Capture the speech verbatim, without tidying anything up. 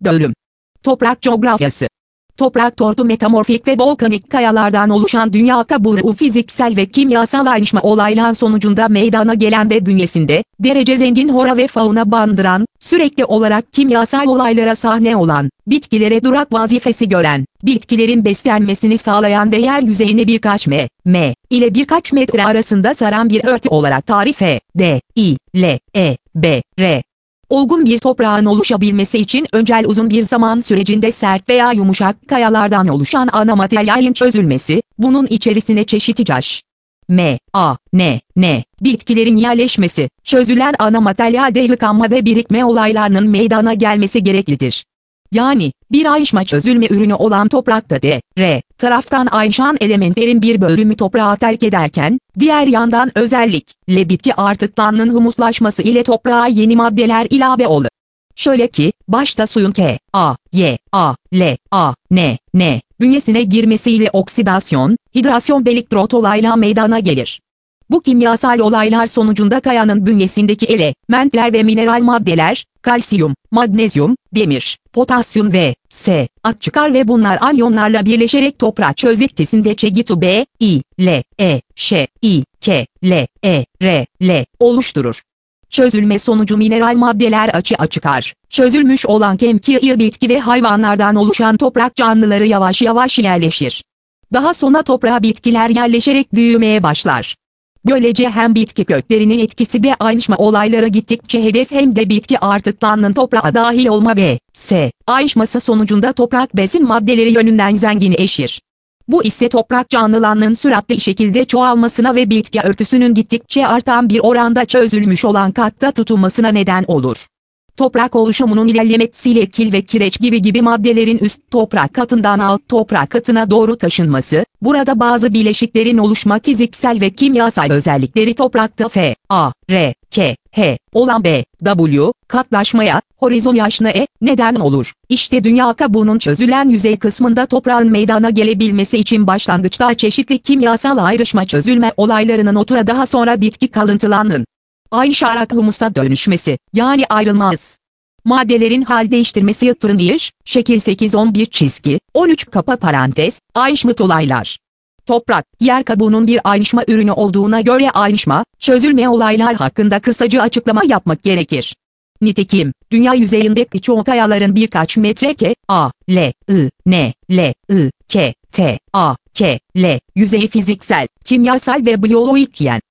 Bölüm. Toprak coğrafyası. Toprak tortu metamorfik ve volkanik kayalardan oluşan dünya kabuğu fiziksel ve kimyasal ayrışma olaylar sonucunda meydana gelen ve bünyesinde derece zengin flora ve fauna barındıran, sürekli olarak kimyasal olaylara sahne olan, bitkilere durak vazifesi gören, bitkilerin beslenmesini sağlayan ve yer yüzeyini birkaç m, m ile birkaç metre arasında saran bir örtü olarak tarif e, d, i, l, e, b, r. Olgun bir toprağın oluşabilmesi için öncel uzun bir zaman sürecinde sert veya yumuşak kayalardan oluşan ana materyalin çözülmesi, bunun içerisine çeşitli taş, M, A, N, N, bitkilerin yerleşmesi, çözülen ana materyalde yıkanma ve birikme olaylarının meydana gelmesi gereklidir. Yani, bir ayrışma çözülme ürünü olan toprakta D, R taraftan ayrışan elementlerin bir bölümü toprağı terk ederken, diğer yandan özellikle bitki artıklarının humuslaşması ile toprağa yeni maddeler ilave olur. Şöyle ki, başta suyun K, A, Y, A, L, A, N, N bünyesine girmesiyle oksidasyon, hidrasyon ve elektrot olayla meydana gelir. Bu kimyasal olaylar sonucunda kayanın bünyesindeki elementler ve mineral maddeler, kalsiyum, magnezyum, demir, potasyum ve S çıkar ve bunlar anyonlarla birleşerek toprak çözeltisinde Ç G B, I, L, E, Ş, I, K, L, E, R, L oluşturur. Çözülme sonucu mineral maddeler açığa çıkar. Çözülmüş olan kemikli bitki ve hayvanlardan oluşan toprak canlıları yavaş yavaş yerleşir. Daha sonra toprağa bitkiler yerleşerek büyümeye başlar. Böylece hem bitki köklerinin etkisi de ayrışma olayları gittikçe hedef hem de bitki artıklarının toprağa dahil olma ve S ayrışması sonucunda toprak besin maddeleri yönünden zenginleşir. Bu ise toprak canlılarının süratli şekilde çoğalmasına ve bitki örtüsünün gittikçe artan bir oranda çözülmüş olan katta tutulmasına neden olur. Toprak oluşumunun ilerlemesiyle kil ve kireç gibi gibi maddelerin üst toprak katından alt toprak katına doğru taşınması, burada bazı bileşiklerin oluşma fiziksel ve kimyasal özellikleri toprakta F, A, R, K, H olan B, W, katlaşmaya, horizontasyona E, neden olur. İşte dünya kabuğunun çözülen yüzey kısmında toprağın meydana gelebilmesi için başlangıçta çeşitli kimyasal ayrışma çözülme olaylarının otura daha sonra bitki kalıntılarının ayrışarak humusa dönüşmesi, yani ayrılmaz maddelerin hal değiştirmesi yapılır. Şekil sekiz on bir çizgi, on üç kapa parantez, ayrışma olaylar. Toprak, yer kabuğunun bir ayrışma ürünü olduğuna göre ayrışma, çözülme olaylar hakkında kısaca açıklama yapmak gerekir. Nitekim, dünya yüzeyindeki çoğu kayaların birkaç metre K, A, L, I, N, L, I, K, T, A, K, L, yüzeyi fiziksel, kimyasal ve biyolojik